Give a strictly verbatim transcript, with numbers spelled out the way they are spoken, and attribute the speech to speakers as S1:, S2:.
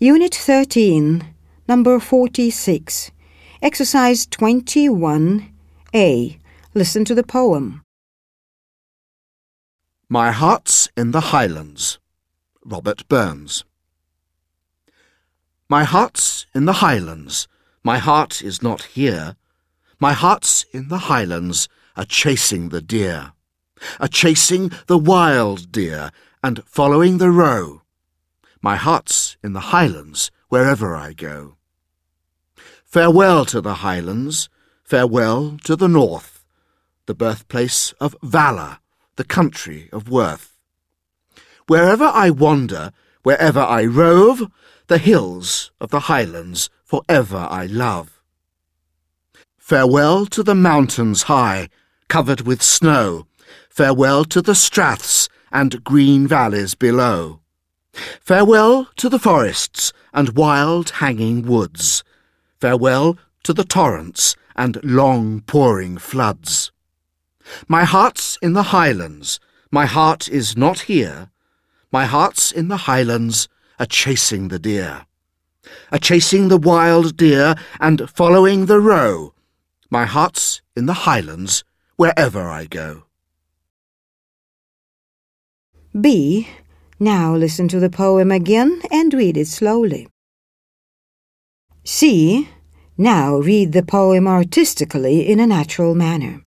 S1: Unit thirteen, number forty-six, exercise twenty-one A. Listen to the poem.
S2: My Heart's in the Highlands, Robert Burns. My heart's in the Highlands, my heart is not here. My heart's in the Highlands, a-chasing the deer, a-chasing the wild deer, and following the roe. My heart's in the Highlands, wherever I go. Farewell to the Highlands, farewell to the North, the birthplace of valour, the country of worth. Wherever I wander, wherever I rove, the hills of the Highlands for ever I love. Farewell to the mountains high, covered with snow, farewell to the straths and green valleys below. Farewell to the forests and wild hanging woods, farewell to the torrents and long pouring floods. My heart's in the Highlands, my heart is not here. My heart's in the Highlands, a-chasing the deer, a-chasing the wild deer and following the roe. My heart's in the Highlands, wherever I go.
S1: B. Now listen to the poem again and read it slowly. C. Now read the poem artistically in a natural manner.